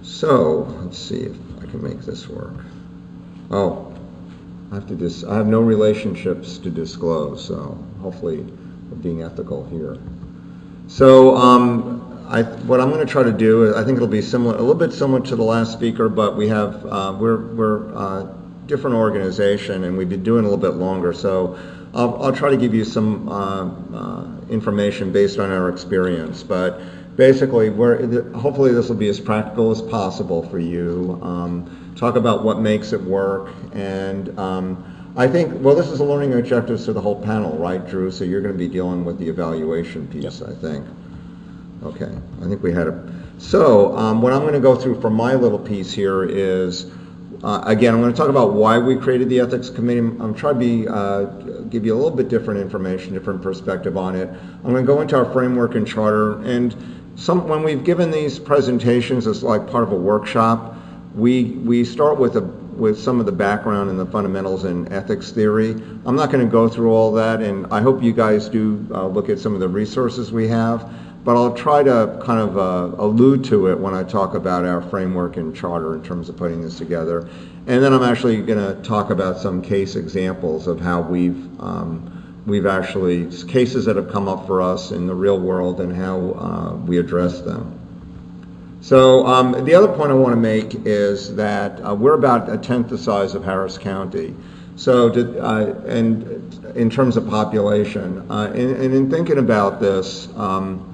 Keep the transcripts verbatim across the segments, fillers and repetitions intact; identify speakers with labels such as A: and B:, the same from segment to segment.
A: So let's see if I can make this work. Oh, I have to dis- I have no relationships to disclose, so hopefully we're being ethical here. So um, I, what I'm going to try to do, I think it'll be similar, a little bit similar to the last speaker, but we have uh, we're we're uh, different organization, and we've been doing a little bit longer. So I'll, I'll try to give you some uh, uh, information based on our experience, but basically, we're, hopefully this will be as practical as possible for you. Um, talk about what makes it work, and um, I think, well, this is a learning objectives to the whole panel, right, Drew? So you're going to be dealing with the evaluation piece, yep. I think. Okay, I think we had a. So um, what I'm going to go through for my little piece here is, uh, again, I'm going to talk about why we created the ethics committee. I'm trying to be uh, give you a little bit different information, different perspective on it. I'm going to go into our framework and charter, and some when we've given these presentations as like part of a workshop, we we start with a with some of the background and the fundamentals in ethics theory. I'm not going to go through all that, and I hope you guys do uh, look at some of the resources we have, but I'll try to kind of uh, allude to it when I talk about our framework and charter in terms of putting this together. And then I'm actually going to talk about some case examples of how we've um, we've actually, cases that have come up for us in the real world and how uh, we address them. So um, the other point I want to make is that uh, we're about a tenth the size of Harris County. So, to, uh, and in terms of population, uh, and, and in thinking about this, um,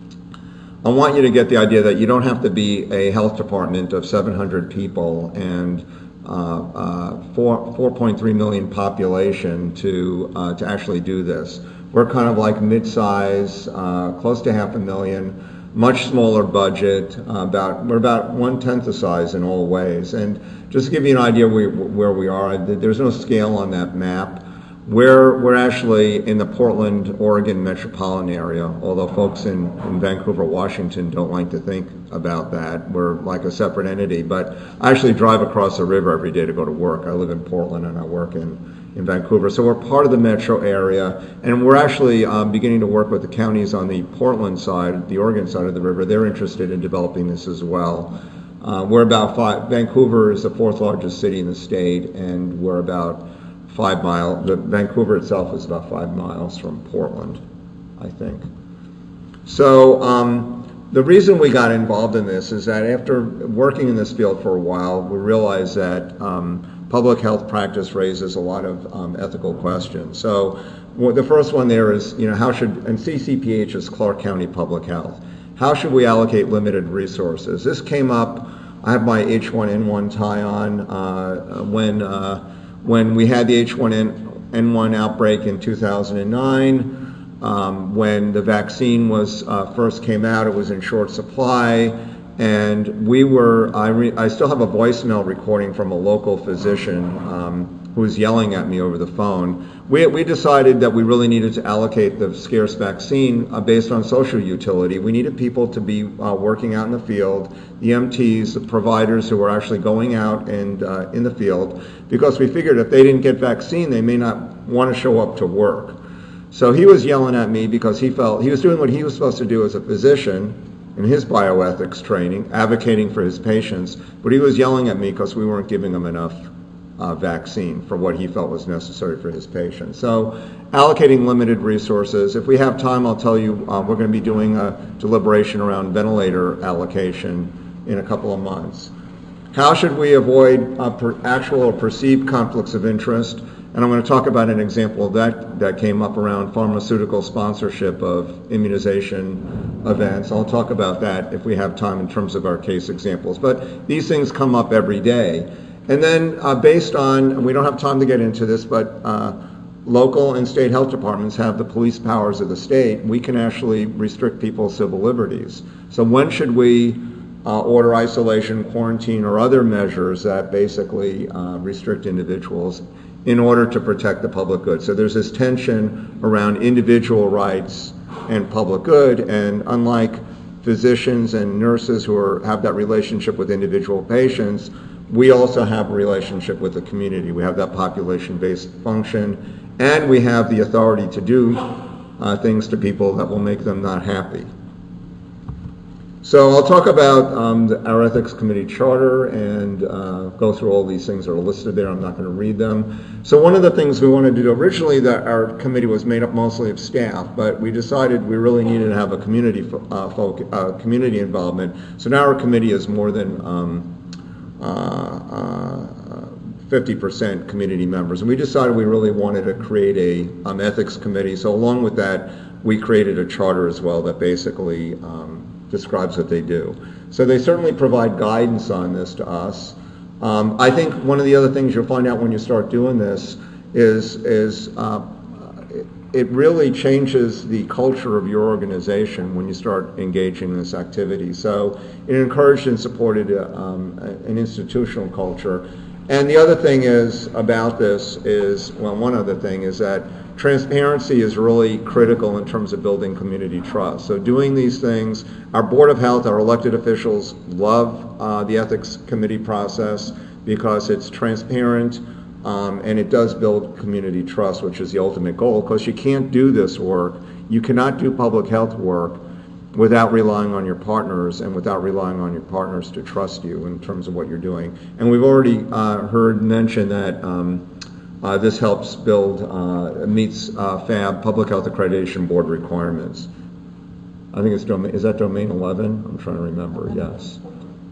A: I want you to get the idea that you don't have to be a health department of seven hundred people and uh, uh, four point three million population to uh, to actually do this. We're kind of like mid-size, uh, close to half a million. Much smaller budget, uh, about we're about one-tenth the size in all ways. And just to give you an idea we, where we are, there's no scale on that map. We're, we're actually in the Portland, Oregon metropolitan area, although folks in, in Vancouver, Washington don't like to think about that. We're like a separate entity, but I actually drive across the river every day to go to work. I live in Portland and I work in in Vancouver. So we're part of the metro area, and we're actually um, beginning to work with the counties on the Portland side, the Oregon side of the river. They're interested in developing this as well. Uh, we're about five, Vancouver is the fourth largest city in the state, and we're about five miles, the, Vancouver itself is about five miles from Portland, I think. So um, the reason we got involved in this is that after working in this field for a while, we realized that um, public health practice raises a lot of um, ethical questions. So well, the first one there is, you know, how should, and C C P H is Clark County Public Health, how should we allocate limited resources? This came up, I have my H one N one tie on, uh, when, uh, when we had the H one N one outbreak in two thousand nine, um, when the vaccine was uh, first came out, it was in short supply. And we were, I, re, I still have a voicemail recording from a local physician um, who was yelling at me over the phone. We, we decided that we really needed to allocate the scarce vaccine uh, based on social utility. We needed people to be uh, working out in the field, the M Ts, the providers who were actually going out and uh, in the field, because we figured if they didn't get vaccine, they may not want to show up to work. So he was yelling at me because he felt, he was doing what he was supposed to do as a physician in his bioethics training, advocating for his patients, but he was yelling at me because we weren't giving him enough uh, vaccine for what he felt was necessary for his patients. So allocating limited resources. If we have time, I'll tell you, uh, we're going to be doing a deliberation around ventilator allocation in a couple of months. How should we avoid uh, per actual or perceived conflicts of interest? And I'm going to talk about an example of that that came up around pharmaceutical sponsorship of immunization events. I'll talk about that if we have time in terms of our case examples. But these things come up every day. And then uh, based on, we don't have time to get into this, but uh, local and state health departments have the police powers of the state. We can actually restrict people's civil liberties. So when should we uh, order isolation, quarantine, or other measures that basically uh, restrict individuals in order to protect the public good? So there's this tension around individual rights and public good, and unlike physicians and nurses who are, have that relationship with individual patients, we also have a relationship with the community. We have that population-based function, and we have the authority to do uh, things to people that will make them not happy. So I'll talk about um, the, our ethics committee charter and uh, go through all these things that are listed there. I'm not going to read them. So one of the things we wanted to do originally, that our committee was made up mostly of staff, but we decided we really needed to have a community uh, folk, uh, community involvement. So now our committee is more than um, uh, uh, fifty percent community members, and we decided we really wanted to create a um, ethics committee. So along with that, we created a charter as well that basically um, describes what they do. So they certainly provide guidance on this to us. Um, I think one of the other things you'll find out when you start doing this is, is uh, it really changes the culture of your organization when you start engaging in this activity. So it encouraged and supported uh, um, an institutional culture. And the other thing is about this is, well, one other thing is that transparency is really critical in terms of building community trust. So doing these things, our Board of Health, our elected officials love uh, the ethics committee process because it's transparent um, and it does build community trust, which is the ultimate goal, because you can't do this work, you cannot do public health work without relying on your partners and without relying on your partners to trust you in terms of what you're doing. And we've already uh, heard mention that um, Uh, this helps build, uh, meets uh, F A B, Public Health Accreditation Board requirements. I think it's domain, is that domain eleven? I'm trying to remember, yes.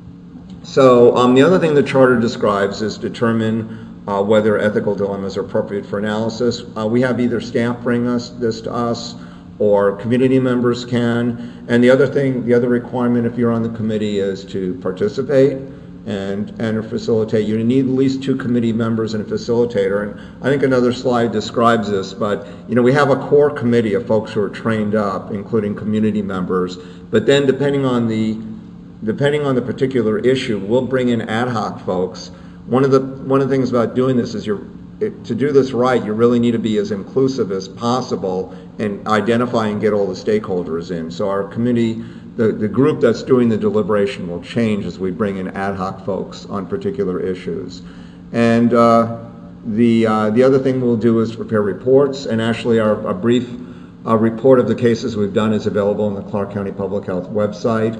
A: So um, the other thing the charter describes is determine uh, whether ethical dilemmas are appropriate for analysis. Uh, we have either staff bring us this to us or community members can. And the other thing, the other requirement if you're on the committee is to participate and and facilitate. You need at least two committee members and a facilitator. And I think another slide describes this, but you know, we have a core committee of folks who are trained up, including community members. But then depending on the depending on the particular issue, we'll bring in ad hoc folks. One of the one of the things about doing this is you're it, to do this right, you really need to be as inclusive as possible and identify and get all the stakeholders in. So our committee, The, the group that's doing the deliberation will change as we bring in ad hoc folks on particular issues. And uh, the uh, the other thing we'll do is prepare reports, and actually our a brief uh, report of the cases we've done is available on the Clark County Public Health website.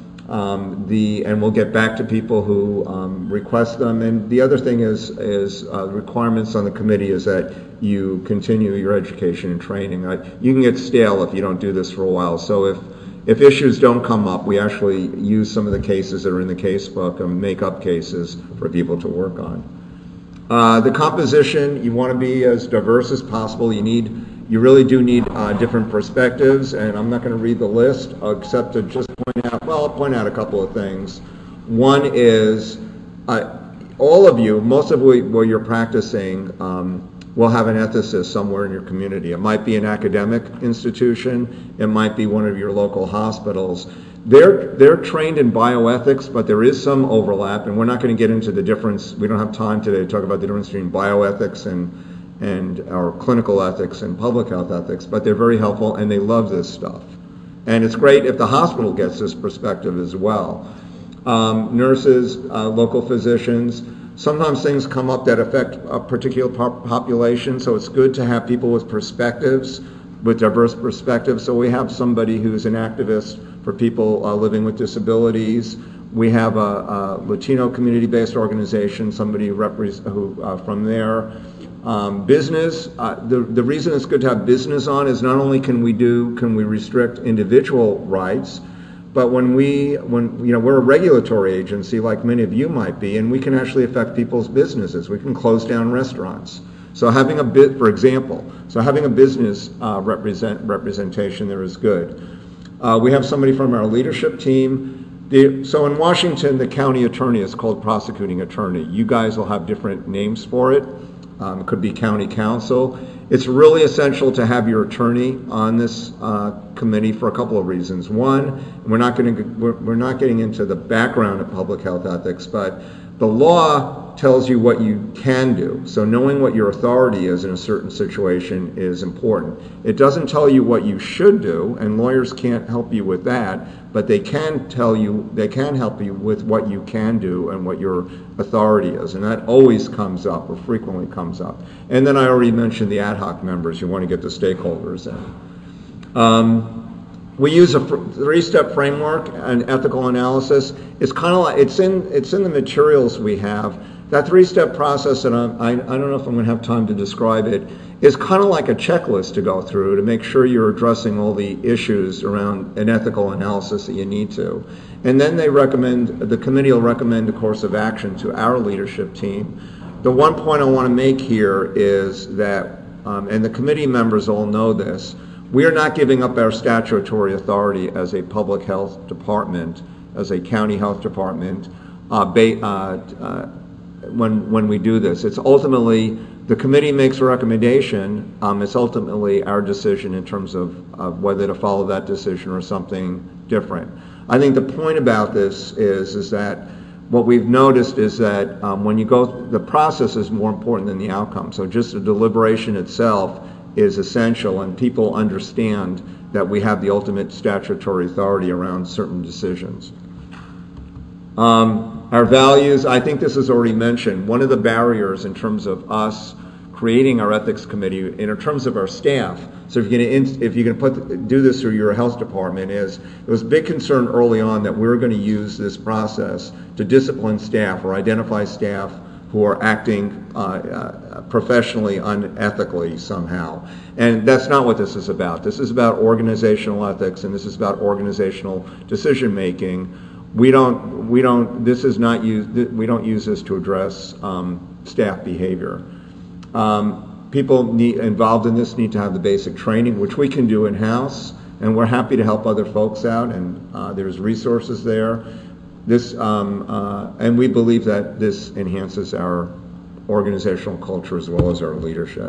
A: Um, the and we'll get back to people who um, request them. And the other thing is is uh, requirements on the committee is that you continue your education and training. Uh, you can get stale if you don't do this for a while. So if If issues don't come up, we actually use some of the cases that are in the casebook and make up cases for people to work on. Uh, the composition, you want to be as diverse as possible. You need, you really do need uh, different perspectives, and I'm not going to read the list except to just point out, well, I'll point out a couple of things. One is uh, all of you, most of what you're practicing, um, will have an ethicist somewhere in your community. It might be an academic institution. It might be one of your local hospitals. They're they're trained in bioethics, but there is some overlap, and we're not going to get into the difference. We don't have time today to talk about the difference between bioethics and and our clinical ethics and public health ethics, but they're very helpful, and they love this stuff. And it's great if the hospital gets this perspective as well. Um, nurses, uh, local physicians. Sometimes things come up that affect a particular population, so it's good to have people with perspectives, with diverse perspectives. So we have somebody who's an activist for people uh, living with disabilities. We have a, a Latino community-based organization, somebody repre- who uh, from there. Um, business, uh, the, the reason it's good to have business on is not only can we do, can we restrict individual rights, but when we, when you know, we're a regulatory agency like many of you might be, and we can actually affect people's businesses. We can close down restaurants. So having a bit, for example, so having a business uh, represent representation there is good. Uh, we have somebody from our leadership team. The, so in Washington, the county attorney is called prosecuting attorney. You guys will have different names for it. Um, it could be county counsel. It's really essential to have your attorney on this uh, committee for a couple of reasons. One, we're not going to we're, we're not getting into the background of public health ethics, but the law tells you what you can do. So knowing what your authority is in a certain situation is important. It doesn't tell you what you should do, and lawyers can't help you with that, but they can tell you, they can help you with what you can do and what your authority is, and that always comes up or frequently comes up. And then I already mentioned the ad hoc members. You want to get the stakeholders in. Um, we use a three-step framework and ethical analysis. It's kind of like, it's in, it's in the materials we have. That three-step process, and I'm, I, I don't know if I'm going to have time to describe it, is kind of like a checklist to go through to make sure you're addressing all the issues around an ethical analysis that you need to. And then they recommend, the committee will recommend a course of action to our leadership team. The one point I want to make here is that, um, and the committee members all know this, we are not giving up our statutory authority as a public health department, as a county health department, uh, ba- uh, uh, when when we do this. It's ultimately, the committee makes a recommendation, um, it's ultimately our decision in terms of uh, whether to follow that decision or something different. I think the point about this is, is that what we've noticed is that um, when you go, the process is more important than the outcome. So just the deliberation itself is essential, and people understand that we have the ultimate statutory authority around certain decisions. Um, our values, I think this is already mentioned. One of the barriers in terms of us creating our ethics committee, in terms of our staff, so if you're going to if you're going to put do this through your health department, is there was a big concern early on that we were going to use this process to discipline staff or identify staff who are acting uh, uh, professionally unethically somehow. And that's not what this is about. This is about organizational ethics, and this is about organizational decision making. We don't, we don't, this is not used, we don't use this to address um, staff behavior. Um, people need, involved in this need to have the basic training, which we can do in-house, and we're happy to help other folks out, and uh, there's resources there. This, um, uh, and we believe that this enhances our organizational culture as well as our leadership.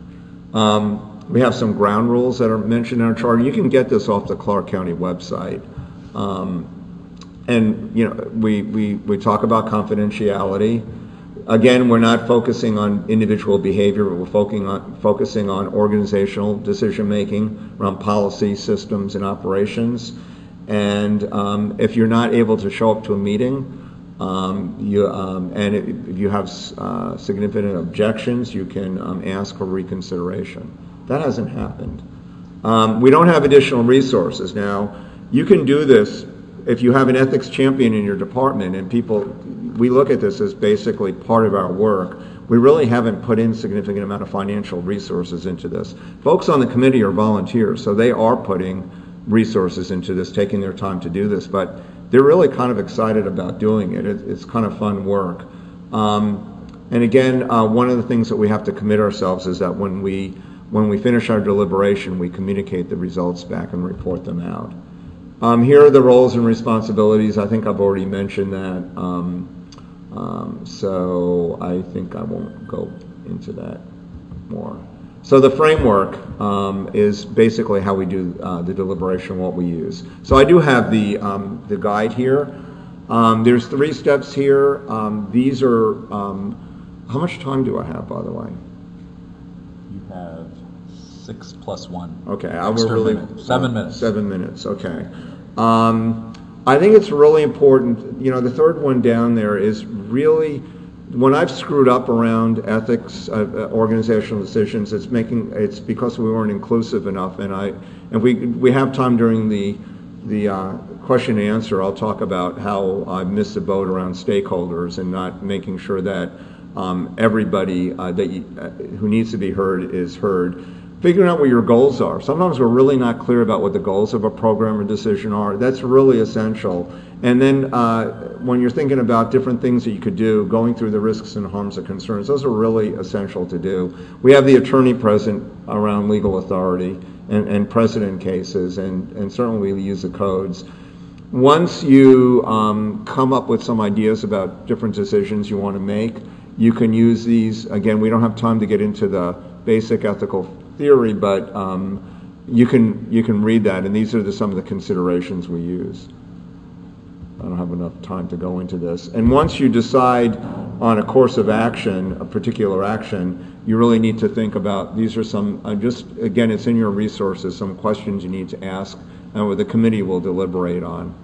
A: Um, we have some ground rules that are mentioned in our charter. You can get this off the Clark County website. Um, and, you know, we, we, we talk about confidentiality. Again, we're not focusing on individual behavior, but we're focusing on, focusing on organizational decision-making around policy, systems, and operations. And um, if you're not able to show up to a meeting, um, you, um, and it, if you have uh, significant objections, you can um, ask for reconsideration. That hasn't happened. Um, we don't have additional resources. Now, you can do this if you have an ethics champion in your department, and people, we look at this as basically part of our work. We really haven't put in significant amount of financial resources into this. Folks on the committee are volunteers, so they are putting resources into this, taking their time to do this, but they're really kind of excited about doing it. it it's kind of fun work. Um, and again, uh, one of the things that we have to commit ourselves is that when we when we finish our deliberation, we communicate the results back and report them out. Um, here are the roles and responsibilities. I think I've already mentioned that, um, um, so I think I won't go into that more. So the framework um, is basically how we do uh, the deliberation, what we use. So I do have the um, the guide here. Um, there's three steps here. Um, these are, um, how much time do I have, by the way?
B: You have six plus one.
A: Okay, I will really
B: minute. seven uh, minutes.
A: Seven minutes. Okay. Um, I think it's really important. You know, the third one down there is really. When I've screwed up around ethics, uh, organizational decisions, it's making it's because we weren't inclusive enough. And I, and we we have time during the the uh, question and answer. I'll talk about how I missed the boat around stakeholders and not making sure that um, everybody uh, that you, uh, who needs to be heard is heard. Figuring out what your goals are. Sometimes we're really not clear about what the goals of a program or decision are. That's really essential. And then uh, when you're thinking about different things that you could do, going through the risks and harms and concerns, those are really essential to do. We have the attorney present around legal authority and, and precedent cases, and, and certainly we use the codes. Once you um, come up with some ideas about different decisions you want to make, you can use these. Again, we don't have time to get into the basic ethical theory, but um, you can you can read that, and these are the, some of the considerations we use. I don't have enough time to go into this. And once you decide on a course of action, a particular action, you really need to think about, these are some, uh, just, again, it's in your resources, some questions you need to ask, and what the committee will deliberate on.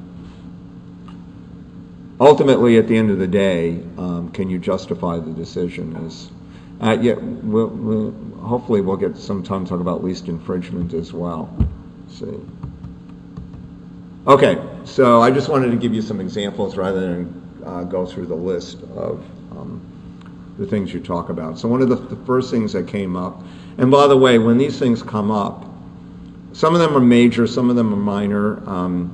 A: Ultimately, at the end of the day, um, can you justify the decision? Is, uh, yeah, we'll, we'll, hopefully we'll get some time to talk about least infringement as well. Let's see. Okay, so I just wanted to give you some examples rather than uh, go through the list of um, the things you talk about. So one of the, the first things that came up, and by the way, when these things come up, some of them are major, some of them are minor. Um,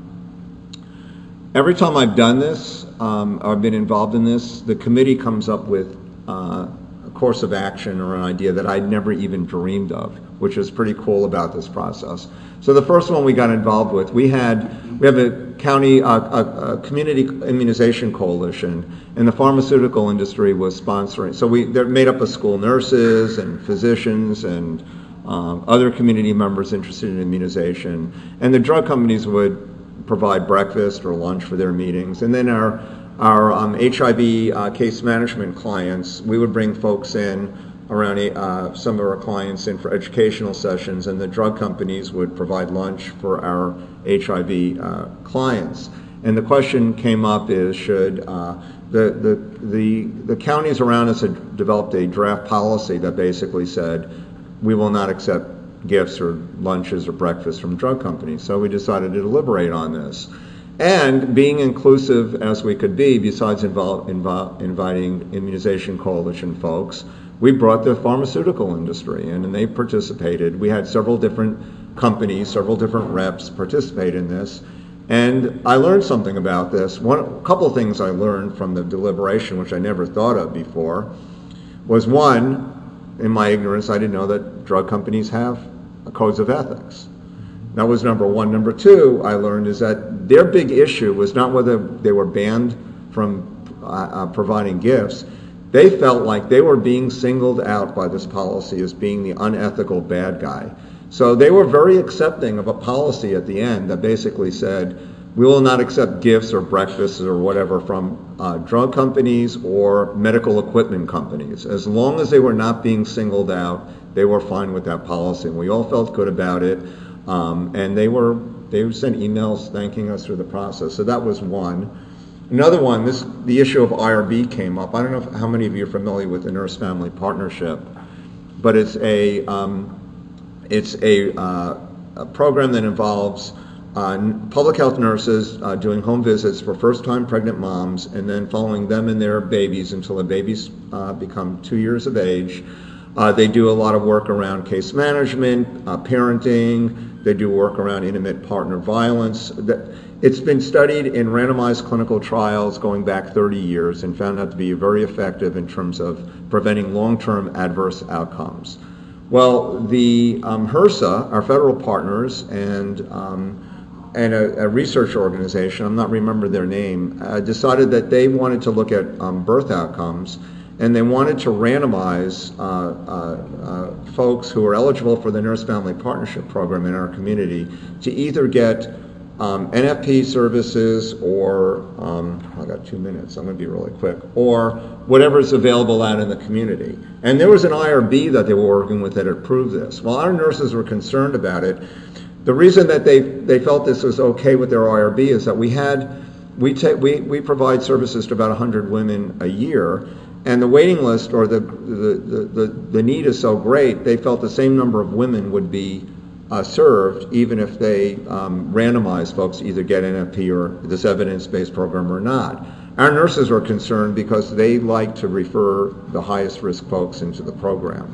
A: every time I've done this, um, or I've been involved in this, the committee comes up with uh, a course of action or an idea that I'd never even dreamed of, which is pretty cool about this process. So the first one we got involved with, we had we have a county, uh, a, a community immunization coalition, and the pharmaceutical industry was sponsoring. So we they're made up of school nurses and physicians and um, other community members interested in immunization, and the drug companies would provide breakfast or lunch for their meetings, and then our our um, H I V uh, case management clients, we would bring folks in around uh, some of our clients in for educational sessions, and the drug companies would provide lunch for our H I V uh, clients. And the question came up is, should uh, the, the the the counties around us had developed a draft policy that basically said we will not accept gifts or lunches or breakfast from drug companies. So we decided to deliberate on this. And being inclusive as we could be, besides involve, involve, inviting Immunization Coalition folks, we brought the pharmaceutical industry in, and they participated. We had several different companies, several different reps participate in this. And I learned something about this. One, a couple of things I learned from the deliberation, which I never thought of before, was one, in my ignorance, I didn't know that drug companies have codes of ethics. That was number one. Number two, I learned is that their big issue was not whether they were banned from uh, uh, providing gifts. They felt like they were being singled out by this policy as being the unethical bad guy. So they were very accepting of a policy at the end that basically said, we will not accept gifts or breakfasts or whatever from uh, drug companies or medical equipment companies. As long as they were not being singled out, they were fine with that policy. And we all felt good about it. Um, and they were they sent emails thanking us through the process. So that was one. Another one, this the issue of I R B came up. I don't know if, how many of you are familiar with the Nurse Family Partnership, but it's a um, it's a, uh, a program that involves uh, public health nurses uh, doing home visits for first-time pregnant moms, and then following them and their babies until the babies uh, become two years of age. Uh, they do a lot of work around case management, uh, parenting. They do work around intimate partner violence. It's been studied in randomized clinical trials going back thirty years and found out to be very effective in terms of preventing long-term adverse outcomes. Well, the um, HRSA, our federal partners, and um, and a, a research organization, I'm not remember their name, uh, decided that they wanted to look at um, birth outcomes. And they wanted to randomize uh, uh, uh, folks who are eligible for the Nurse Family Partnership Program in our community to either get um, N F P services or, um, I got two minutes, I'm going to be really quick, or whatever's available out in the community. And there was an I R B that they were working with that approved this. While our nurses were concerned about it, the reason that they, they felt this was okay with their I R B is that we had, we, take, we, we provide services to about one hundred women a year. And the waiting list or the the, the the need is so great, they felt the same number of women would be uh, served even if they um, randomized folks to either get N F P or this evidence-based program or not. Our nurses were concerned because they like to refer the highest risk folks into the program.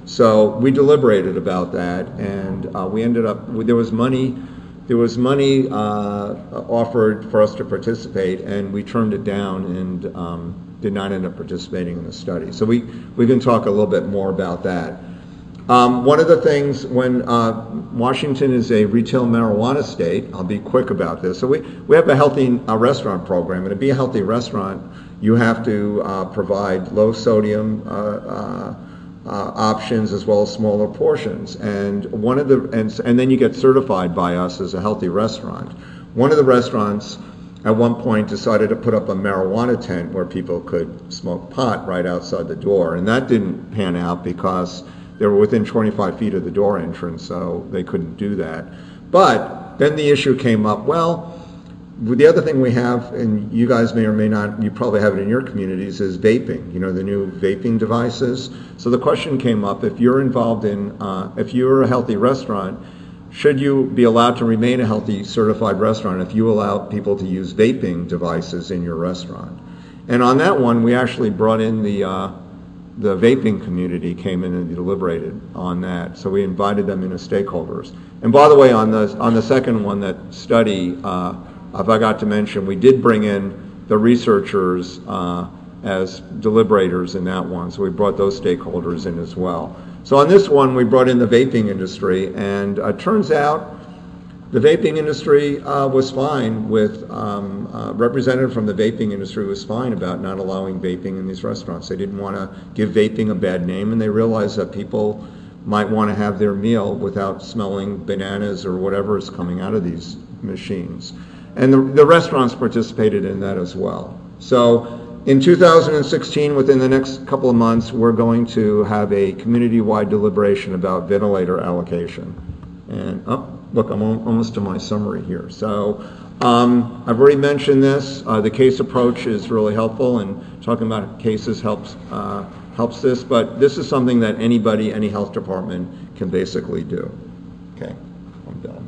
A: So we deliberated about that, and uh, we ended up, there was money There was money uh, offered for us to participate, and we turned it down and um, did not end up participating in the study. So we, we can talk a little bit more about that. Um, one of the things, when uh, Washington is a retail marijuana state, I'll be quick about this. So we, we have a healthy uh, restaurant program, and to be a healthy restaurant, you have to uh, provide low sodium uh, uh, Uh, options as well as smaller portions, and one of the and, and then you get certified by us as a healthy restaurant. One of the restaurants at one point decided to put up a marijuana tent where people could smoke pot right outside the door, and that didn't pan out because they were within twenty-five feet of the door entrance, so they couldn't do that. But then the issue came up, well, the other thing we have, and you guys may or may not, you probably have it in your communities, is vaping, you know, the new vaping devices. So the question came up, if you're involved in, uh, if you're a healthy restaurant should you be allowed to remain a healthy certified restaurant if you allow people to use vaping devices in your restaurant? And on that one, we actually brought in the uh, the vaping community, came in and deliberated on that. So we invited them in as stakeholders. And by the way, on the on the second one, that study, uh, if I got to mention, we did bring in the researchers uh, as deliberators in that one. So we brought those stakeholders in as well. So on this one, we brought in the vaping industry, and it uh, turns out the vaping industry uh, was fine with, um, uh, representative from the vaping industry was fine about not allowing vaping in these restaurants. They didn't want to give vaping a bad name, and they realized that people might want to have their meal without smelling bananas or whatever is coming out of these machines. And the, the restaurants participated in that as well. So in two thousand sixteen, within the next couple of months, we're going to have a community-wide deliberation about ventilator allocation. And, oh, look, I'm almost to my summary here. So um, I've already mentioned this. Uh, the case approach is really helpful, and talking about cases helps uh, helps this, but this is something that anybody, any health department can basically do. Okay, I'm done.